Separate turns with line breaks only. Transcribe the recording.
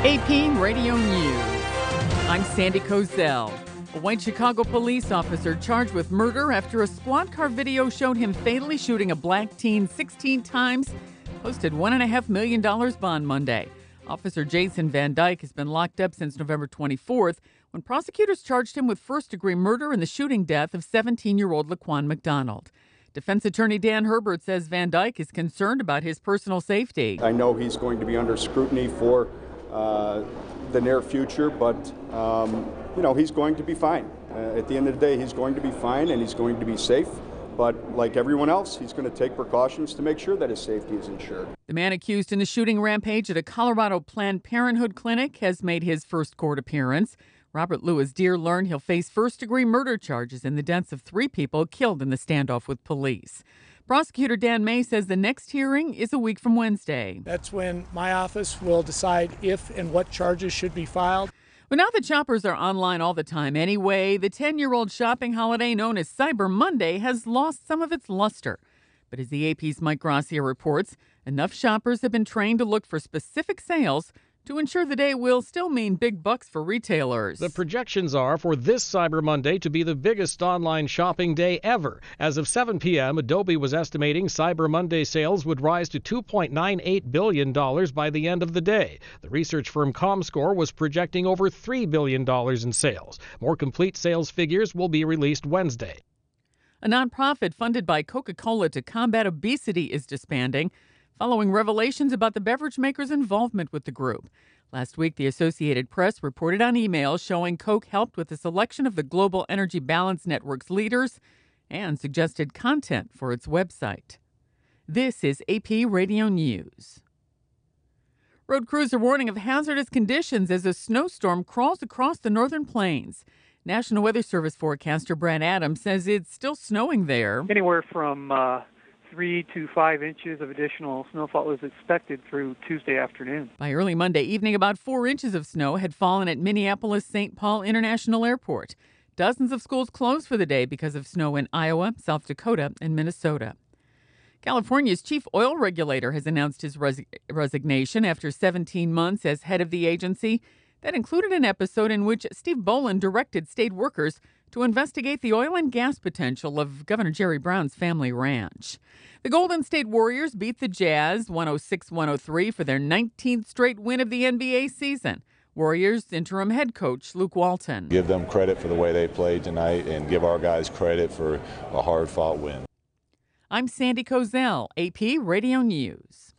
AP Radio News. I'm Sandy Kozel. A white Chicago police officer charged with murder after a squad car video showed him fatally shooting a black teen 16 times posted $1.5 million bond Monday. Officer Jason Van Dyke has been locked up since November 24th when prosecutors charged him with first-degree murder in the shooting death of 17-year-old Laquan McDonald. Defense attorney Dan Herbert says Van Dyke is concerned about his personal safety.
I know he's going to be under scrutiny for the near future, but he's going to be fine. At the end of the day, he's going to be fine and he's going to be safe. But like everyone else, he's going to take precautions to make sure that his safety is ensured.
The man accused in the shooting rampage at a Colorado Planned Parenthood clinic has made his first court appearance. Robert Louis Deere learned he'll face first-degree murder charges in the deaths of 3 people killed in the standoff with police. Prosecutor Dan May says the next hearing is a week from Wednesday.
That's when my office will decide if and what charges should be filed.
But now that shoppers are online all the time anyway, the 10-year-old shopping holiday known as Cyber Monday has lost some of its luster. But as the AP's Mike Gracia reports, enough shoppers have been trained to look for specific sales to ensure the day will still mean big bucks for retailers.
The projections are for this Cyber Monday to be the biggest online shopping day ever. As of 7 p.m., Adobe was estimating Cyber Monday sales would rise to $2.98 billion by the end of the day. The research firm Comscore was projecting over $3 billion in sales. More complete sales figures will be released Wednesday.
A nonprofit funded by Coca-Cola to combat obesity is disbanding, following revelations about the beverage maker's involvement with the group. Last week, the Associated Press reported on emails showing Coke helped with the selection of the Global Energy Balance Network's leaders and suggested content for its website. This is AP Radio News. Road crews are warning of hazardous conditions as a snowstorm crawls across the northern plains. National Weather Service forecaster Brad Adams says it's still snowing there.
Anywhere from 3 to 5 inches of additional snowfall is expected through Tuesday afternoon.
By early Monday evening, about 4 inches of snow had fallen at Minneapolis-St. Paul International Airport. Dozens of schools closed for the day because of snow in Iowa, South Dakota, and Minnesota. California's chief oil regulator has announced his resignation after 17 months as head of the agency. That included an episode in which Steve Bolin directed state workers to investigate the oil and gas potential of Governor Jerry Brown's family ranch. The Golden State Warriors beat the Jazz 106-103 for their 19th straight win of the NBA season. Warriors interim head coach Luke Walton.
Give them credit for the way they played tonight and give our guys credit for a hard-fought win.
I'm Sandy Kozel, AP Radio News.